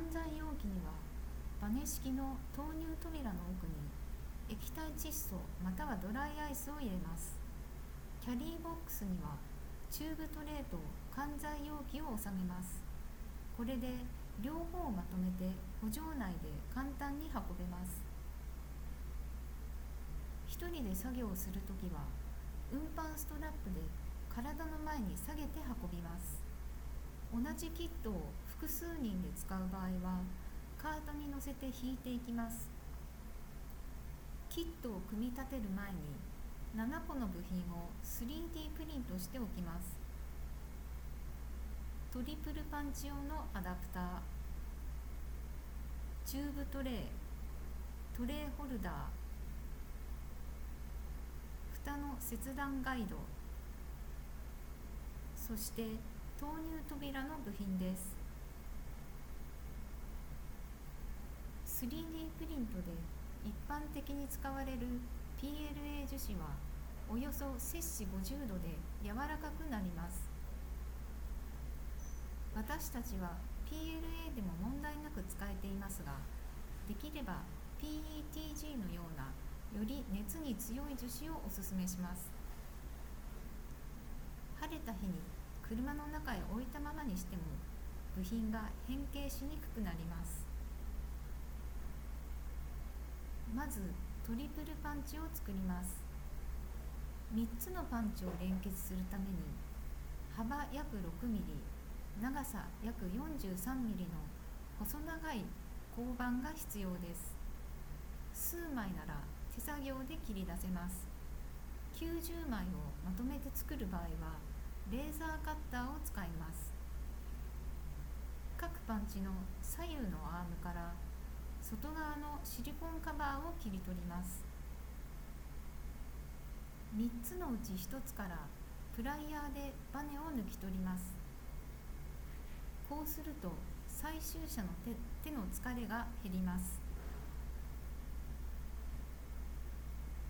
材容器にはバネ式の投入扉の奥に液体窒素またはドライアイスを入れます。キャリーボックスにはチューブトレーと管材容器を収めます。これで両方をまとめて補助内で簡単に運べます。一人で作業をするときは運搬ストラップで体の前に下げて運びます。同じキットを複数人で使う場合はカートに乗せて引いていきます。キットを組み立てる前に7個の部品を 3D プリントしておきます。トリプルパンチ用のアダプター、チューブトレー、トレーホルダー、蓋の切断ガイド、そして投入扉の部品です。 3D プリントで一般的に使われる PLA 樹脂はおよそ摂氏50度で柔らかくなります。私たちは PLA でも問題なく使えていますが、できれば PETG のようなより熱に強い樹脂をおすすめします。晴れた日に車の中へ置いたままにしても部品が変形しにくくなります。まずトリプルパンチを作ります。3つのパンチを連結するために幅約6ミリ、長さ約43ミリの細長い鋼板が必要です。数枚なら手作業で切り出せます。90枚をまとめて作る場合はレーザーカッターを使います。各パンチの左右のアームから外側のシリコンカバーを切り取ります。3つのうち1つからプライヤーでバネを抜き取ります。こうすると採集者の手の疲れが減ります。